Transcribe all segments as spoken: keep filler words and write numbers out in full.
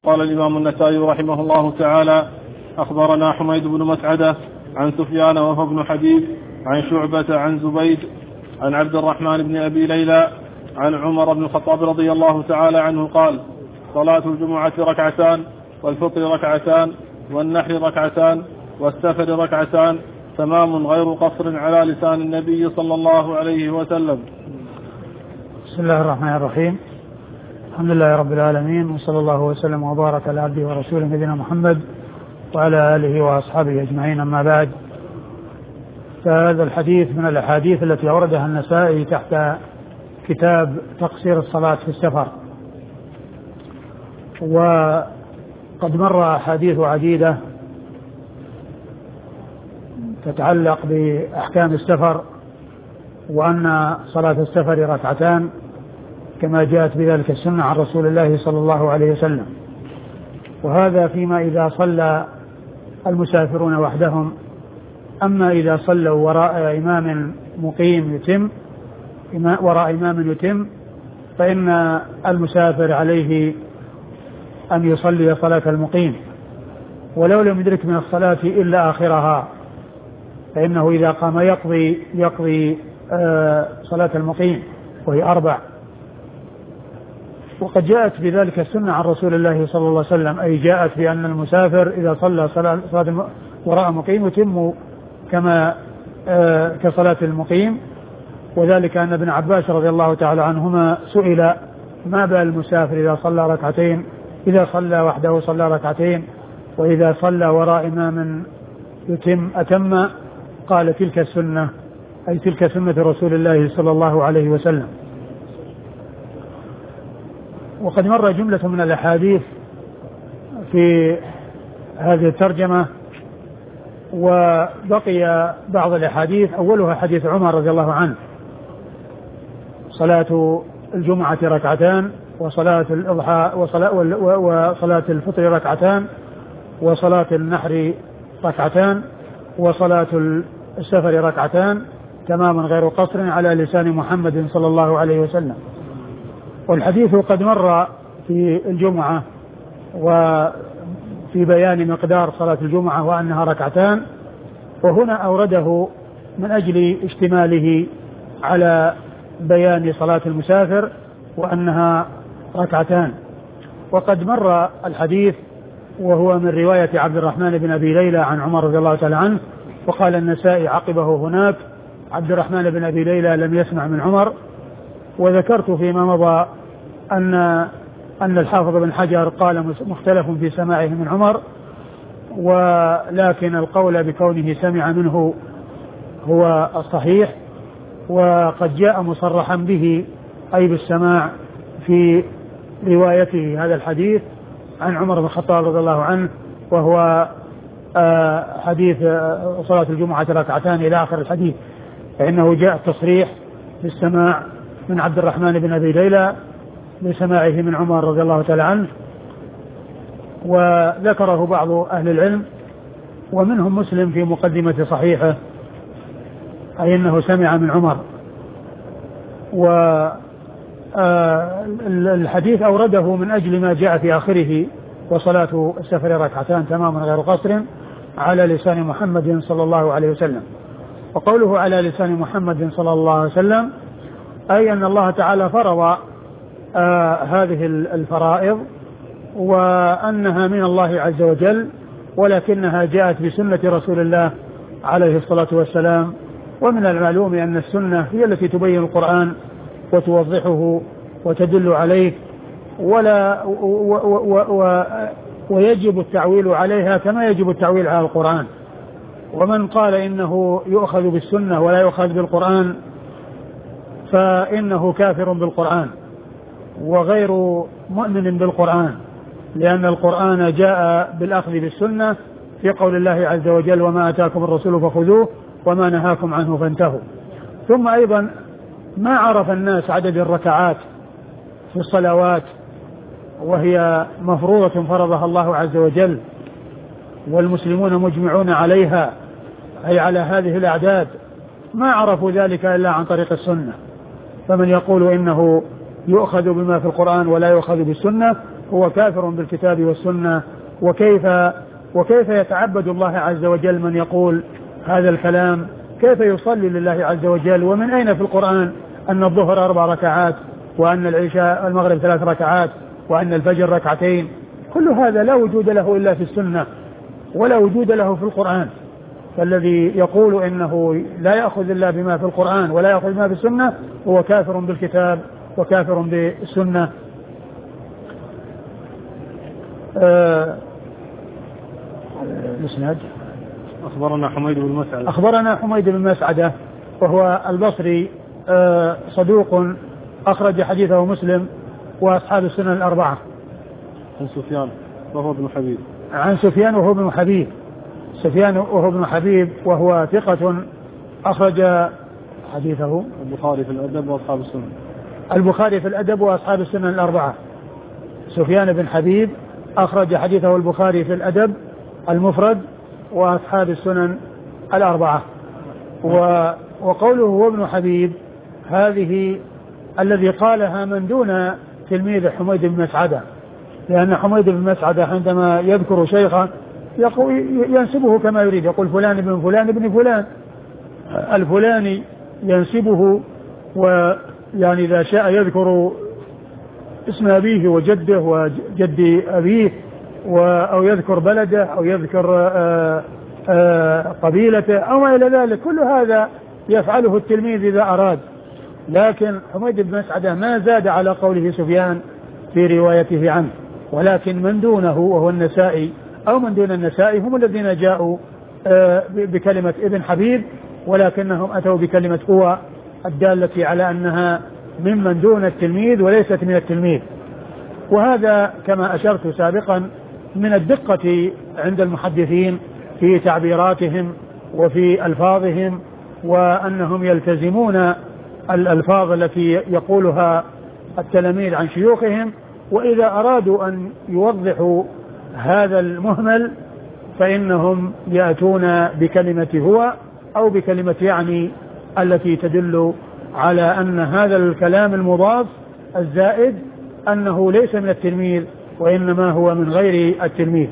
قال الإمام النسائي رحمه الله تعالى: أخبرنا حميد بن مسعدة عن سفيان وهو بن حبيب عن شعبة عن زبيد عن عبد الرحمن بن أبي ليلى عن عمر بن الخطاب رضي الله تعالى عنه قال: صلاة الجمعة ركعتان، والفطر ركعتان، والنحر ركعتان، والسفر ركعتان، تمام غير قصر على لسان النبي صلى الله عليه وسلم. بسم الله الرحمن الرحيم. الحمد لله رب العالمين، وصلى الله وسلم وبارك على عبده ورسوله نبينا محمد وعلى آله وأصحابه أجمعين، أما بعد. فهذا الحديث من الأحاديث التي أوردها النسائي تحت كتاب تقصير الصلاة في السفر، وقد مر أحاديث عديدة تتعلق بأحكام السفر، وأن صلاة السفر ركعتان كما جاءت بذلك السنة عن رسول الله صلى الله عليه وسلم. وهذا فيما إذا صلى المسافرون وحدهم. أما إذا صلوا وراء إمام مقيم يتم وراء إمام يتم فإن المسافر عليه أن يصلي صلاة المقيم، ولو لم يدرك من الصلاة إلا آخرها، فإنه إذا قام يقضي يقضي آه صلاة المقيم وهي أربع. وقد جاءت بذلك السنة عن رسول الله صلى الله عليه وسلم، أي جاءت بأن المسافر إذا صلى صلاة وراء مقيم يتم كما آه كصلاة المقيم. وذلك أن ابن عباس رضي الله تعالى عنهما سئل: ما بال المسافر إذا صلى ركعتين، إذا صلى وحده صلى ركعتين، وإذا صلى وراء إمام يتم أتم؟ قال: تلك السنة، أي تلك سنة رسول الله صلى الله عليه وسلم. وقد مر جملة من الأحاديث في هذه الترجمة، وبقي بعض الأحاديث، أولها حديث عمر رضي الله عنه: صلاة الجمعة ركعتان، وصلاة الأضحى وصلاة, وصلاة الفطر ركعتان، وصلاة النحر ركعتان، وصلاة السفر ركعتان، تماما غير قصر على لسان محمد صلى الله عليه وسلم. والحديث قد مر في الجمعة وفي بيان مقدار صلاة الجمعة وأنها ركعتان، وهنا أورده من أجل اشتماله على بيان صلاة المسافر وأنها ركعتان. وقد مر الحديث وهو من رواية عبد الرحمن بن أبي ليلى عن عمر رضي الله تعالى عنه. وقال النسائي عقبه هناك: عبد الرحمن بن أبي ليلى لم يسمع من عمر. وذكرت فيما مضى أن أن الحافظ بن حجر قال مختلف في سماعه من عمر، ولكن القول بكونه سمع منه هو الصحيح. وقد جاء مصرحا به أي بالسماع في روايته هذا الحديث عن عمر بن الخطاب رضي الله عنه، وهو حديث صلاة الجمعة ركعتان إلى آخر الحديث، فإنه جاء التصريح بالسماع من عبد الرحمن بن أبي ليلى بسماعه من عمر رضي الله تعالى عنه. وذكره بعض أهل العلم ومنهم مسلم في مقدمة صحيحه، أي أنه سمع من عمر. والحديث أورده من أجل ما جاء في آخره: وصلاة السفر ركعتان تماما غير قصر على لسان محمد صلى الله عليه وسلم. وقوله على لسان محمد صلى الله عليه وسلم أي أن الله تعالى فرض آه هذه الفرائض، وأنها من الله عز وجل، ولكنها جاءت بسنة رسول الله عليه الصلاة والسلام. ومن المعلوم أن السنة هي التي تبين القرآن وتوضحه وتدل عليه، ولا و و و ويجب التعويل عليها كما يجب التعويل على القرآن. ومن قال إنه يؤخذ بالسنة ولا يؤخذ بالقرآن فإنه كافر بالقرآن وغير مؤمن بالقرآن، لأن القرآن جاء بالأخذ بالسنة في قول الله عز وجل: وما أتاكم الرسول فخذوه وما نهاكم عنه فانتهوا. ثم أيضا ما عرف الناس عدد الركعات في الصلوات، وهي مفروضة فرضها الله عز وجل والمسلمون مجمعون عليها، أي على هذه الأعداد، ما عرفوا ذلك إلا عن طريق السنة. فمن يقول إنه يؤخذ بما في القرآن ولا يؤخذ بالسنة هو كافر بالكتاب والسنة. وكيف وكيف يتعبد الله عز وجل من يقول هذا الكلام؟ كيف يصلي لله عز وجل؟ ومن أين في القرآن أن الظهر أربع ركعات وأن العشاء المغرب ثلاث ركعات وأن الفجر ركعتين؟ كل هذا لا وجود له إلا في السنة ولا وجود له في القرآن. فالذي يقول إنه لا يأخذ إلا بما في القرآن ولا يأخذ ما في السنة هو كافر بالكتاب وكافر بالسنة. آه الاسناد أخبرنا حميد بن مسعدة أخبرنا حميد بن مسعدة وهو البصري آه صدوق أخرج حديثه مسلم وأصحاب السنن الأربعة. عن سفيان وهو ابن حبيب عن سفيان وهو ابن حبيب سفيان وهو ابن حبيب وهو ثقة أخرج حديثه البخاري في الأدب وأصحاب السنن البخاري في الأدب وأصحاب السنن الأربعة. سفيان بن حبيب أخرج حديثه البخاري في الأدب المفرد وأصحاب السنن الأربعة. وقوله هو ابن حبيب هذه الذي قالها من دون تلميذ حميد بن مسعدة، لأن حميد بن مسعدة عندما يذكر شيخا ينسبه كما يريد، يقول فلان بن فلان بن فلان الفلاني ينسبه، ويعني إذا شاء يذكر اسم أبيه وجده وجد أبيه أو يذكر بلده أو يذكر آآ آآ قبيلته أو ما إلى ذلك. كل هذا يفعله التلميذ إذا أراد، لكن حميد بن مسعدة ما زاد على قوله سفيان في روايته عنه، ولكن من دونه وهو النسائي أو من دون النسائي هم الذين جاءوا بكلمة ابن حبيب، ولكنهم أتوا بكلمة هو الدالة على أنها ممن دون التلميذ وليست من التلميذ. وهذا كما أشرت سابقا من الدقة عند المحدثين في تعبيراتهم وفي ألفاظهم، وأنهم يلتزمون الألفاظ التي يقولها التلاميذ عن شيوخهم، وإذا أرادوا أن يوضحوا هذا المهمل فإنهم يأتون بكلمة هو أو بكلمة يعني التي تدل على أن هذا الكلام المضاف الزائد أنه ليس من التلميذ وإنما هو من غير التلميذ.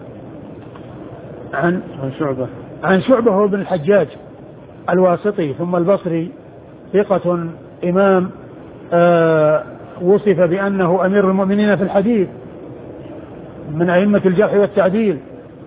عن عن شعبة عن شعبة بن الحجاج الواسطي ثم البصري ثقة إمام آه وصف بأنه أمير المؤمنين في الحديث من أئمة الجرح والتعديل،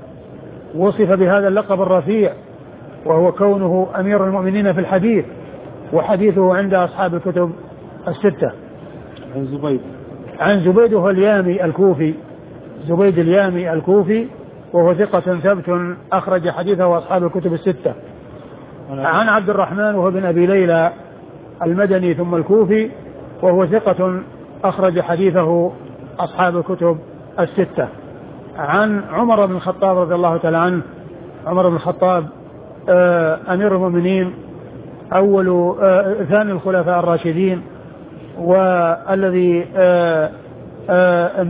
وصف بهذا اللقب الرفيع وهو كونه أمير المؤمنين في الحديث، وحديثه عند أصحاب الكتب الستة. عن زبيد عن زبيد وهو اليامي الكوفي زبيد اليامي الكوفي وهو ثقة ثبت أخرج حديثه أصحاب الكتب الستة. عن عبد الرحمن وهو بن أبي ليلى المدني ثم الكوفي وهو ثقة أخرج حديثه أصحاب الكتب الستة. عن عمر بن الخطاب رضي الله تعالى عنه عمر بن الخطاب آه أمير المؤمنين أول آه ثاني الخلفاء الراشدين، والذي آه آه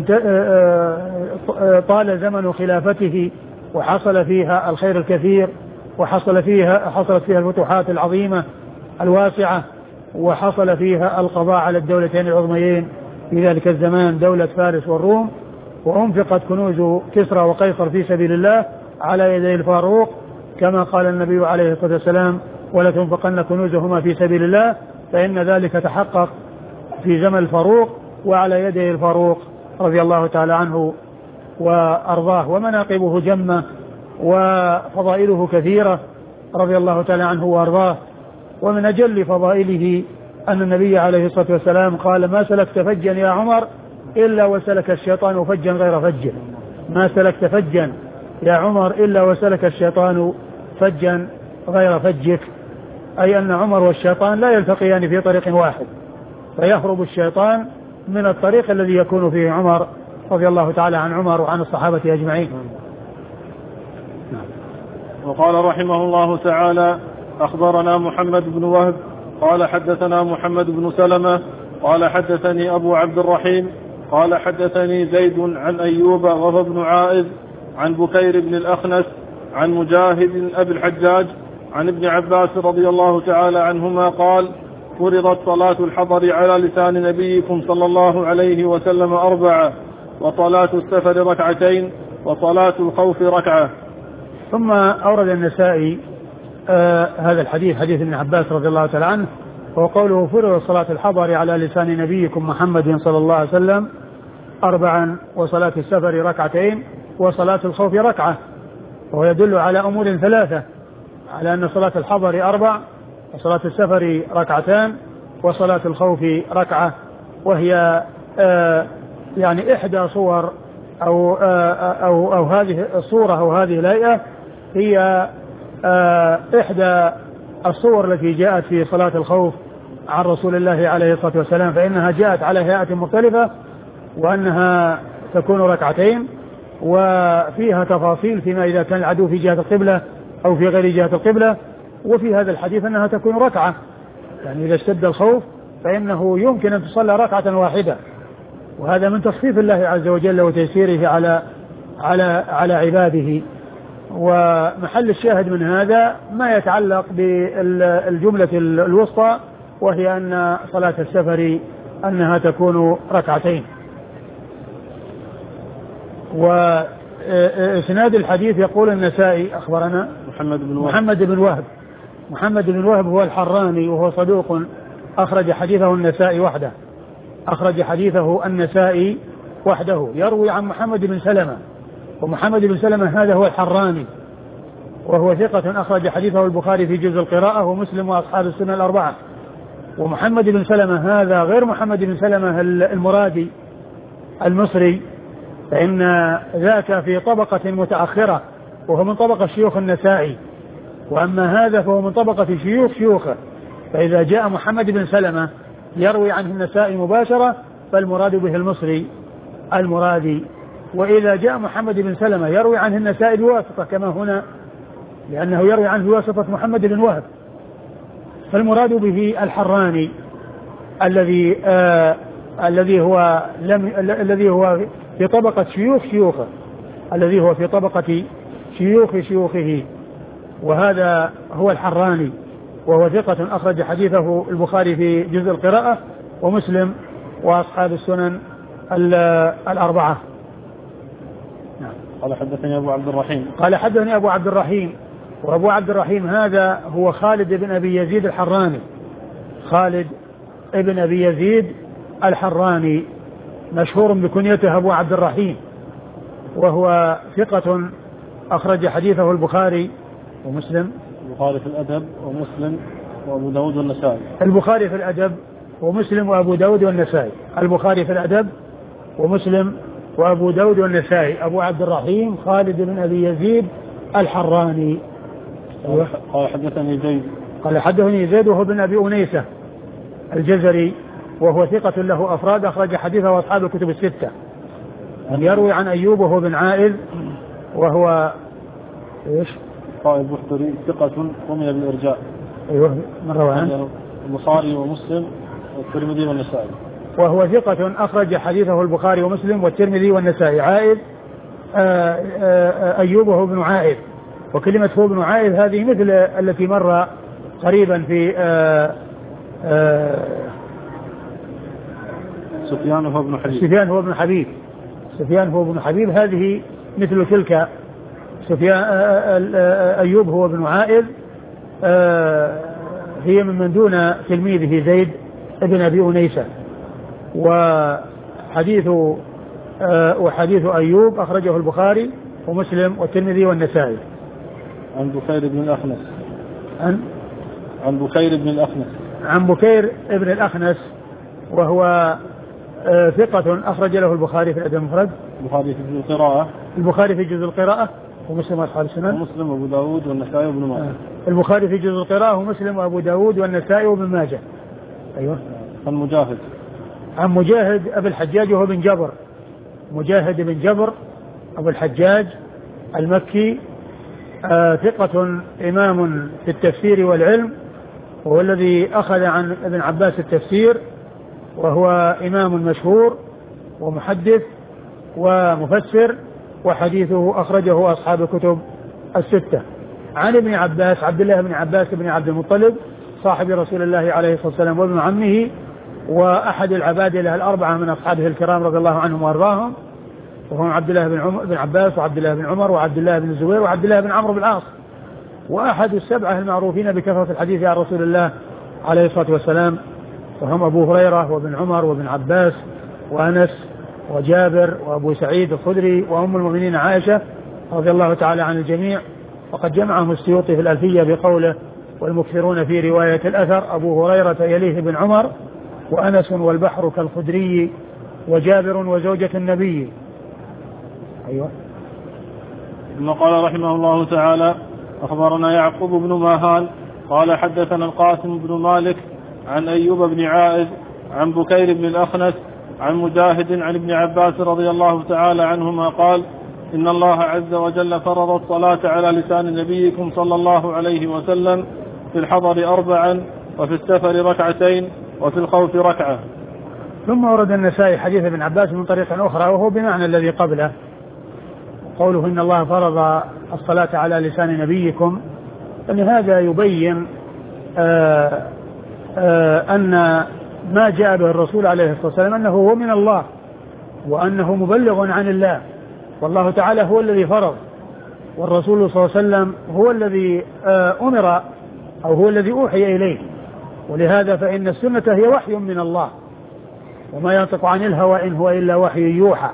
آه طال زمن خلافته وحصل فيها الخير الكثير، وحصل فيها حصلت فيها الفتوحات العظيمة الواسعة، وحصل فيها القضاء على الدولتين العظميين في ذلك الزمان دولة فارس والروم، وأنفقت كنوز كسرى وقيصر في سبيل الله على يدي الفاروق كما قال النبي عليه الصلاة والسلام ولا تنفقن كنوزهما في سبيل الله، فإن ذلك تحقق في زمن الفاروق وعلى يدي الفاروق رضي الله تعالى عنه وأرضاه. ومناقبه جمة وفضائله كثيرة رضي الله تعالى عنه وأرضاه. ومن أجل فضائله أن النبي عليه الصلاة والسلام قال ما سلكت فجا يا عمر إلا وسلك الشيطان فجا غير فج. ما سلكت فجا يا عمر إلا وسلك الشيطان فجا غير فجك، أي أن عمر والشيطان لا يلتقيان في طريق واحد، فيهرب الشيطان من الطريق الذي يكون فيه عمر رضي الله تعالى عن عمر وعن الصحابة أجمعين. وقال رحمه الله تعالى أخبرنا محمد بن وهب قال حدثنا محمد بن سلمة قال حدثني أبو عبد الرحيم قال حدثني زيد عن أيوب وهو ابن عائذ عن بكير بن الأخنس عن مجاهد أبي الحجاج عن ابن عباس رضي الله تعالى عنهما قال فرضت صلاة الحضر على لسان نبيكم صلى الله عليه وسلم أربعة وصلاة السفر ركعتين وصلاة الخوف ركعة. ثم أورد النسائي آه هذا الحديث حديث ابن عباس رضي الله تعالى عنه، وقوله فرض صلاة الحضر على لسان نبيكم محمد صلى الله عليه وسلم أربعا وصلاة السفر ركعتين وصلاة الخوف ركعة، وهو يدل على أمور ثلاثة، على أن صلاة الحضر أربع وصلاة السفر ركعتان وصلاة الخوف ركعة، وهي آه يعني إحدى صور أو, آه أو, أو هذه الصورة أو هذه الهيئة هي آه إحدى الصور التي جاءت في صلاة الخوف عن رسول الله عليه الصلاة والسلام، فإنها جاءت على هيئة مختلفة، وأنها تكون ركعتين، وفيها تفاصيل فيما إذا كان العدو في جهة القبلة أو في غير جهة القبلة. وفي هذا الحديث أنها تكون ركعة، يعني إذا اشتد الخوف فإنه يمكن أن تصلى ركعة واحدة، وهذا من تصفيف الله عز وجل وتيسيره على على على عباده. ومحل الشاهد من هذا ما يتعلق بالجملة الوسطى، وهي أن صلاة السفر أنها تكون ركعتين. وإسناد الحديث يقول النسائي أخبرنا محمد بن وهب محمد بن وهب محمد بن وهب هو الحراني، وهو صدوق أخرج حديثه النسائي وحده أخرج حديثه النسائي وحده يروي عن محمد بن سلمة، ومحمد بن سلمة هذا هو الحراني، وهو ثقة أخرج حديثه البخاري في جزء القراءة ومسلم وأصحاب السنة الأربعة. ومحمد بن سلمة هذا غير محمد بن سلمة المرادي المصري، فإن ذاك في طبقة متأخرة وهو من طبقة شيوخ النسائي، وأما هذا فهو من طبقة شيوخ شيوخه. فإذا جاء محمد بن سلمة يروي عنه النسائي مباشرة فالمراد به المصري المرادي، وإذا جاء محمد بن سلمة يروي عنه النسائي بواسطة كما هنا، لأنه يروي عنه بواسطة محمد بن وهب، فالمراد به الحراني الذي آه الذي هو لم الذي هو في طبقة شيوخ شيوخه الذي هو في طبقة شيوخ شيوخه، وهذا هو الحراني، وهو ثقة أخرج حديثه البخاري في جزء القراءة ومسلم وأصحاب السنن الأربعة. نعم. قال حدثني أبو عبد الرحيم قال حدثني أبو عبد الرحيم وأبو عبد الرحيم هذا هو خالد بن أبي يزيد الحراني خالد بن أبي يزيد الحراني مشهور بكنيته أبو عبد الرحيم، وهو ثقة أخرج حديثه البخاري ومسلم البخاري في الأدب ومسلم وأبو داود والنسائي البخاري في الأدب ومسلم وأبو داود والنسائي البخاري في الأدب ومسلم وأبو داود والنسائي أبو عبد الرحيم خالد بن أبي يزيد الحراني. قال حدثني زيد قال حدثني زيد وهو بن أبي أنيسة الجزري، وهو ثقة له أفراد أخرج حديثه أصحاب الكتب الستة. يروي عن أيوب وهو بن عائذ وهو إيش؟ قائد بحتري ثقة رمي بالإرجاء. أيوه من روى عنه البخاري ومسلم والترمذي والنسائي. وهو ثقة أخرج حديثه البخاري ومسلم والترمذي والنسائي. عائذ آآ آآ أيوب وهو بن عائذ، وكلمة هو بن عائذ هذه مثل التي مر قريبا في آآ آآ سفيان هو ابن حبيب سفيان هو ابن حبيب سفيان هو ابن حبيب هذه مثل تلك. سفيان أيوب هو ابن عائذ هي من دون تلميذه زيد ابن أبي أنيسة. وحديث وحديث أيوب أخرجه البخاري ومسلم والترمذي والنسائي. عن بكير بن الأخنس عن عن بكير بن الأخنس عن بكير ابن الأخنس وهو ثقة أخرج له البخاري في الأدب المفرد البخاري في جزء القراءة البخاري في جزء القراءة ومسلم وأصحاب السنن ومسلم وأبو داود والنسائي وابن ماجه. البخاري في جزء القراءة ومسلم وأبو داود والنسائي وابن ماجه. أيوة. عن مجاهد عن مجاهد أبو الحجاج وهو بن جبر مجاهد بن جبر أبو الحجاج المكي آه ثقة إمام في التفسير والعلم، وهو الذي أخذ عن ابن عباس التفسير، وهو إمام مشهور ومحدث ومفسر، وحديثه أخرجه أصحاب الكتب الستة. عن ابن عباس عبد الله بن عباس بن عبد المطلب صاحب رسول الله عليه الصلاة والسلام وابن عمه وأحد العبادلة الأربعة من أصحابه الكرام رضي الله عنهم وأرضاهم، وهم عبد الله بن, عمر بن عباس وعبد الله بن عمر وعبد الله بن الزبير وعبد الله بن عمرو بن العاص، وأحد السبعة المعروفين بكثرة الحديث عن رسول الله عليه الصلاة والسلام، وهم أبو هريرة وابن عمر وابن عباس وأنس وجابر وأبو سعيد الخدري وأم المؤمنين عائشة رضي الله تعالى عن الجميع. وقد جمعهم السيوطي في الألفية بقوله: والمكثرون في رواية الأثر أبو هريرة يليه بن عمر وأنس والبحر كالخدري وجابر وزوجة النبي. أيوة. ثم قال رحمه الله تعالى: أخبرنا يعقوب بن ماهان قال حدثنا القاسم بن مالك عن أيوب بن عائذ عن بكير بن الأخنس عن مجاهد عن ابن عباس رضي الله تعالى عنهما قال: إن الله عز وجل فرض الصلاة على لسان نبيكم صلى الله عليه وسلم في الحضر أربعا وفي السفر ركعتين وفي الخوف ركعة. ثم ورد النسائي حديث ابن عباس من طريق أخرى وهو بمعنى الذي قبله، قوله إن الله فرض الصلاة على لسان نبيكم، أن هذا يبين آآ آآ أن ما جاء به الرسول عليه الصلاة والسلام أنه هو من الله وأنه مبلغ عن الله، والله تعالى هو الذي فرض، والرسول صلى الله عليه وسلم هو الذي أمر أو هو الذي أوحي إليه. ولهذا فإن السنة هي وحي من الله، وما ينطق عن الهوى إن هو إلا وحي يوحى.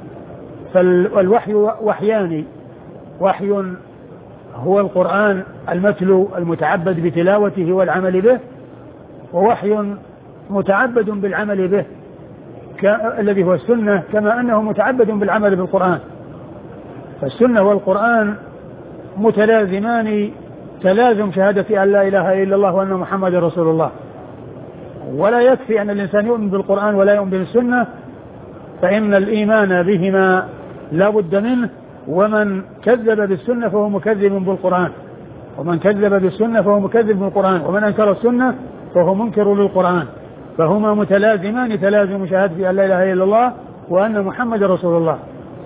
فالوحي وحيان: وحي هو القرآن المتلو المتعبد بتلاوته والعمل به، ووحي متعبد بالعمل به الذي هو السنة، كما أنه متعبد بالعمل بالقرآن. فالسنة والقرآن متلازمان تلازم شهادة أن لا إله إلا الله وأن محمد رسول الله. ولا يكفي أن الإنسان يؤمن بالقرآن ولا يؤمن بالسنة، فإن الإيمان بهما لا بد منه. ومن كذب بالسنة فهو مكذب بالقرآن، ومن كذب بالسنة فهو مكذب بالقرآن، ومن أنكر السنة فهو منكر للقرآن. فهما متلازمان تلازم شهادة أن لا إله إلا الله وأن محمد رسول الله.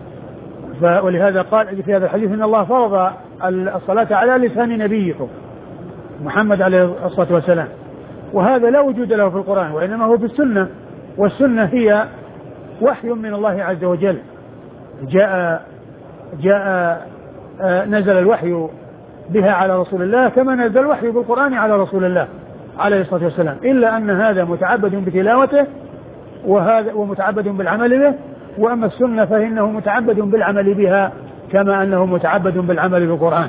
ولهذا قال في هذا الحديث إن الله فرض الصلاة على لسان نبيكم محمد عليه الصلاة والسلام، وهذا لا وجود له في القرآن وإنما هو في السنة، والسنة هي وحي من الله عز وجل. جاء جاء نزل الوحي بها على رسول الله كما نزل الوحي بالقرآن على رسول الله عليه الصلاة والسلام، إلا أن هذا متعبد بتلاوته وهذا ومتعبد بالعمل به، وأما السنة فإنه متعبد بالعمل بها كما أنه متعبد بالعمل بالقرآن.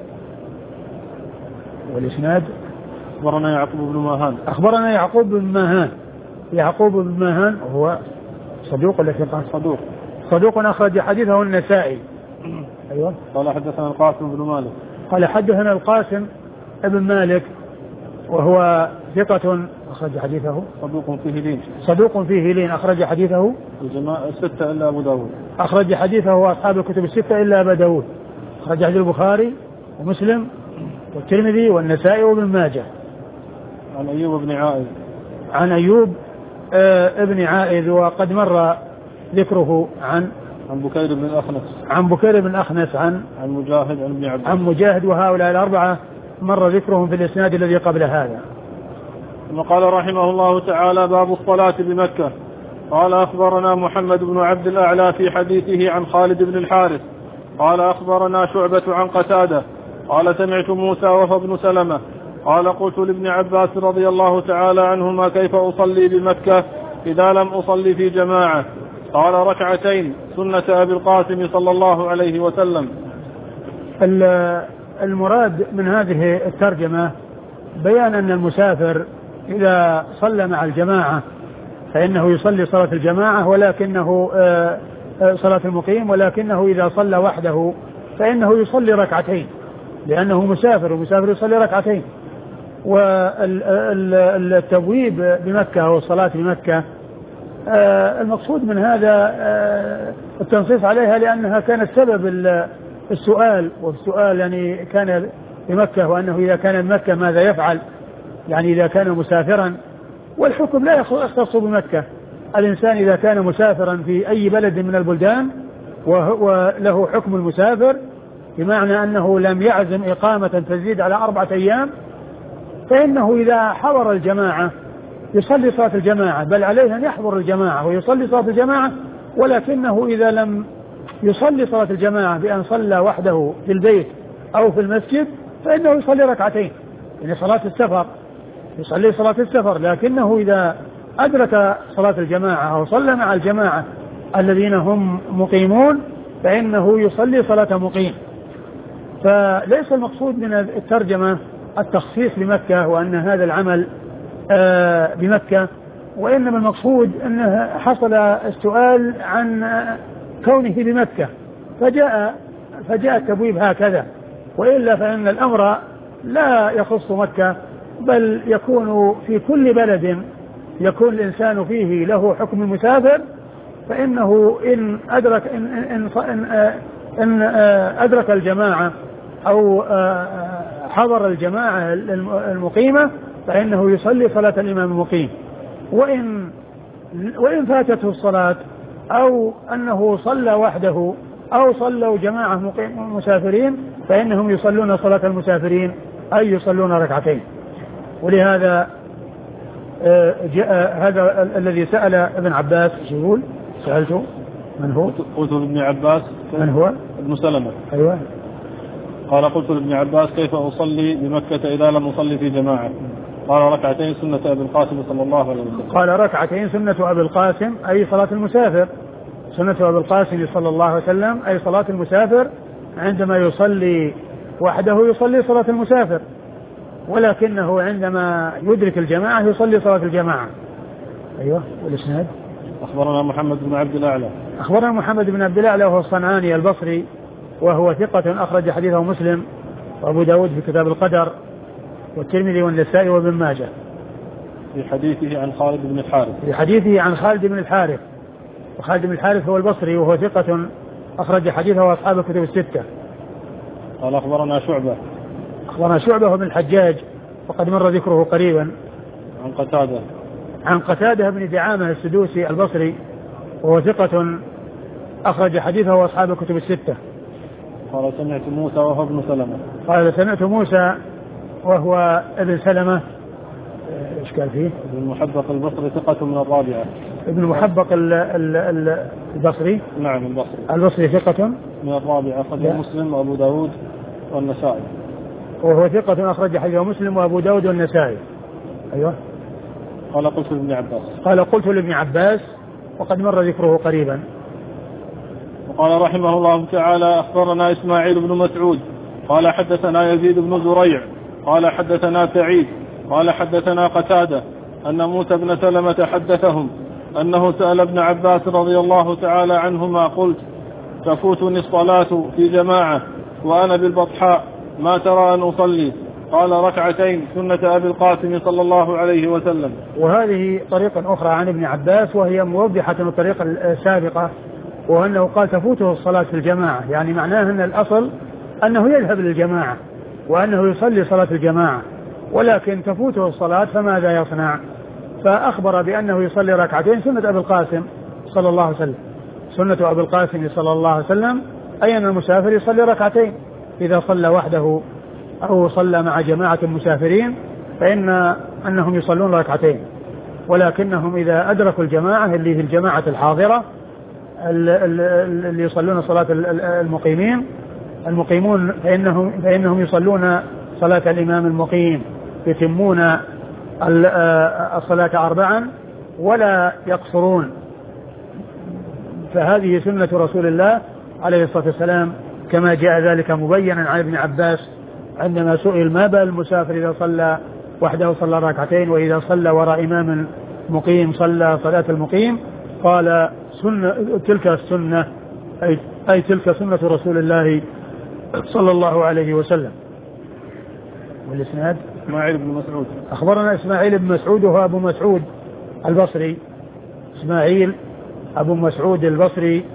والإسناد: أخبرنا يعقوب بن ماهان أخبرنا يعقوب بن ماهان يعقوب بن ماهان وهو صدوق ولا ثقة؟ صدوق صدوق أخرج حديثه النسائي. أيوة. قال حدثنا القاسم بن مالك قال حدثنا القاسم ابن مالك وهو ثقة أخرج حديثه. صدوق فيه لين صدوق فيه لين أخرج حديثه الجماعة الستة إلا أبو داود. أخرج حديثه أصحاب الكتب الستة إلا أبا داود. أخرج حديث البخاري ومسلم والترمذي والنسائي وابن ماجه. عن أيوب بن عائذ عن أيوب آه ابن عائذ، وقد مر ذكره عن عن بكير بن الأخنس عن بكير بن الأخنس عن عن مجاهد عن ابن عباس عن مجاهد، وهؤلاء الأربعة مر ذكرهم في الإسناد الذي قبل هذا. ثم قال رحمه الله تعالى: باب الصلاة بمكة. قال أخبرنا محمد بن عبد الأعلى في حديثه عن خالد بن الحارث قال أخبرنا شعبة عن قتادة قال سمعت موسى وهو ابن سلمة قال قلت لابن عباس رضي الله تعالى عنهما: كيف أصلي بمكة إذا لم أصلي في جماعة؟ قال: ركعتين سنة أبي القاسم صلى الله عليه وسلم. المراد من هذه الترجمة بيان أن المسافر إذا صلى مع الجماعة فإنه يصلي صلاة الجماعة، ولكنه صلاة المقيم، ولكنه إذا صلى وحده فإنه يصلي ركعتين لأنه مسافر، ومسافر يصلي ركعتين. والتبويب بمكة والصلاة بمكة المقصود من هذا التنصيص عليها لأنها كانت سبب السؤال، والسؤال يعني كان بمكة، وأنه إذا كان بمكة ماذا يفعل، يعني إذا كان مسافرا. والحكم لا يختص بمكة، الإنسان إذا كان مسافرا في أي بلد من البلدان وله حكم المسافر، بمعنى أنه لم يعزم إقامة تزيد على أربعة أيام، فإنه إذا حضر الجماعة يصلي صلاة الجماعة، بل عليه أن يحضر الجماعة ويصلي صلاة الجماعة، ولكنه إذا لم يصلي صلاة الجماعة بأن صلى وحده في البيت أو في المسجد فإنه يصلي ركعتين، يعني صلاة السفر يصلي صلاة السفر، لكنه إذا أدرك صلاة الجماعة أو صلى مع الجماعة الذين هم مقيمون فإنه يصلي صلاة مقيم. فليس المقصود من الترجمة التخصيص بمكة وأن هذا العمل بمكة، وإنما المقصود أنه حصل السؤال عن كونه بمكة فجاء فجاء التبويب هكذا، وإلا فإن الأمر لا يخص مكة بل يكون في كل بلد يكون الإنسان فيه له حكم المسافر، فإنه إن أدرك إن, إن, إن, إن أدرك الجماعة أو حضر الجماعة المقيمة فإنه يصلي صلاة الإمام المقيم، وإن وإن فاتته الصلاة أو أنه صلى وحده أو صلوا جماعة مسافرين فإنهم يصلون صلاة المسافرين أي يصلون ركعتين. ولهذا جاء هذا الذي سأل ابن عباس يقول سألته من هو؟ قلت لابن عباس من هو؟ ابن سلمة. أيوة. قال قلت لابن عباس كيف أصلي بمكة إذا لم أصلي في جماعة؟ قال ركعتين سنة أبي القاسم صلى الله عليه وسلم. قال ركعتين سنة أبي القاسم أي صلاة المسافر، سنة أبي القاسم صلى الله عليه وسلم أي صلاة المسافر، عندما يصلي وحده يصلي صلاة المسافر، ولكنه عندما يدرك الجماعة يصلي صلاة الجماعة. أيوة. والإسناد أخبرنا محمد بن عبد الأعلى أخبرنا محمد بن عبد الأعلى وهو الصنعاني البصري وهو ثقة أخرج حديثه مسلم وأبو داود في كتاب القدر والترمذي والنسائي وابن ماجه. في حديثه عن خالد بن الحارث في حديثه عن خالد بن الحارث، وخالد بن الحارث هو البصري وهو ثقة أخرج حديثه وأصحاب الكتب الستة. قال أخبرنا شعبة أخبرنا شعبة بن الحجاج وقد مر ذكره قريبا. عن قتادة عن قتادة بن دعامة السدوسي البصري وهو ثقة أخرج حديثه وأصحاب الكتب الستة. قال سمعت موسى وهو ابن سلمة قال سمعت موسى وهو ابن سلمة ايش قال فيه؟ ابن المحبق البصري ثقة من الرابعة. ابن المحبق البصري نعم البصري البصري ثقة من الرابعة أخرج مسلم وأبو داود والنسائي. وهو ثقة أخرج حديثه مسلم وأبو داود والنسائي. أيوة. قال قلت لابن عباس قال قلت لابن عباس وقد مر ذكره قريبا. وقال رحمه الله تعالى أخبرنا إسماعيل بن مسعود قال حدثنا يزيد بن زريع قال حدثنا سعيد قال حدثنا قتادة أن موسى بن سلمة حدثهم أنه سأل ابن عباس رضي الله تعالى عنهما قلت تفوتني الصلاة في جماعة وأنا بالبطحاء ما ترى أن أصلي؟ قال ركعتين سنة أبي القاسم صلى الله عليه وسلم. وهذه طريقة أخرى عن ابن عباس وهي موضحة من الطريقة السابقة، وأنه قال تفوته الصلاة في الجماعة، يعني معناه أن الأصل أنه يذهب للجماعة وأنه يصلي صلاة الجماعة، ولكن تفوته الصلاة فماذا يصنع؟ فأخبر بأنه يصلي ركعتين سنة أبي القاسم صلى الله عليه وسلم. سنة أبي القاسم صلى الله عليه وسلم أي أن المسافر يصلي ركعتين إذا صلى وحده أو صلى مع جماعة مسافرين فإن أنهم يصلون ركعتين، ولكنهم إذا أدركوا الجماعة اللي في الجماعة الحاضرة اللي يصلون صلاة المقيمين المقيمون فإنهم, فإنهم يصلون صلاة الإمام المقيم، يتمون الصلاة أربعا ولا يقصرون. فهذه سنة رسول الله عليه الصلاة والسلام كما جاء ذلك مبينا عن ابن عباس عندما سئل ما بال المسافر إذا صلى وحده صلى ركعتين وإذا صلى وراء إمام مقيم صلى صلاة المقيم، قال سنة تلك السنة أي, أي تلك سنة رسول الله صلى الله عليه وسلم. والإسناد إسماعيل بن مسعود أخبرنا إسماعيل بن مسعود وهو أبو مسعود البصري، إسماعيل أبو مسعود البصري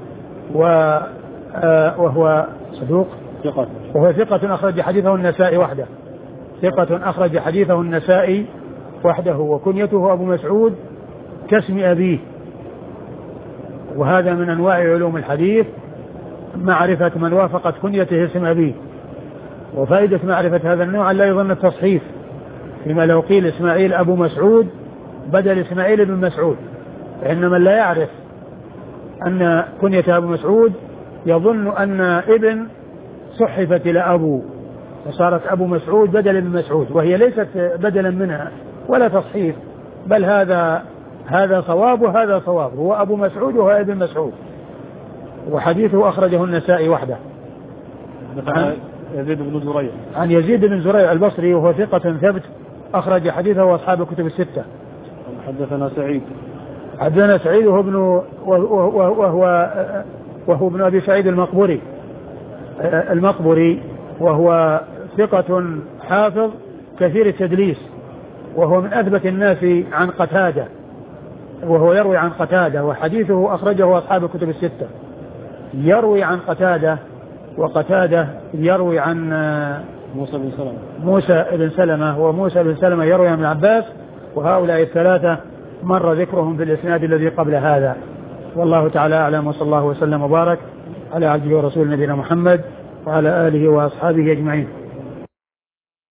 وهو صدوق ثقة وهو ثقة أخرج حديثه النسائي وحده ثقة أخرج حديثه النسائي وحده وكنيته أبو مسعود كاسم أبيه، وهذا من أنواع علوم الحديث معرفة من وافقت كنيته اسم أبيه. وفائدة معرفة هذا النوع لا يظن التصحيف، فيما لو قيل إسماعيل أبو مسعود بدل إسماعيل بن مسعود، فإن من لا يعرف أن كنية أبو مسعود يظن أن ابن صحفت إلى أبو، فصارت أبو مسعود بدلا من مسعود، وهي ليست بدلا منها ولا تصحيف، بل هذا هذا صواب وهذا صواب، هو أبو مسعود وهو ابن مسعود. وحديثه أخرجه النسائي وحده. عن يزيد بن زريع عن يزيد بن زريع البصري وهو ثقة ثبت أخرج حديثه وأصحاب الكتب الستة. حدثنا سعيد حدثنا سعيد وهو ابن وهو, وهو, وهو ابن أبي سعيد المقبري المقبري وهو ثقة حافظ كثير التدليس، وهو من أثبت الناس عن قتادة، وهو يروي عن قتادة، وحديثه أخرجه أصحاب الكتب الستة. يروي عن قتادة، وقتادة يروي عن موسى بن سلمة موسى بن سلمة وموسى بن سلمة يروي عن ابن عباس، وهؤلاء الثلاثة مر ذكرهم في الإسناد الذي قبل هذا. والله تعالى أعلم، وصلى الله وسلم وبارك على عبده ورسول نبينا محمد وعلى آله وأصحابه أجمعين.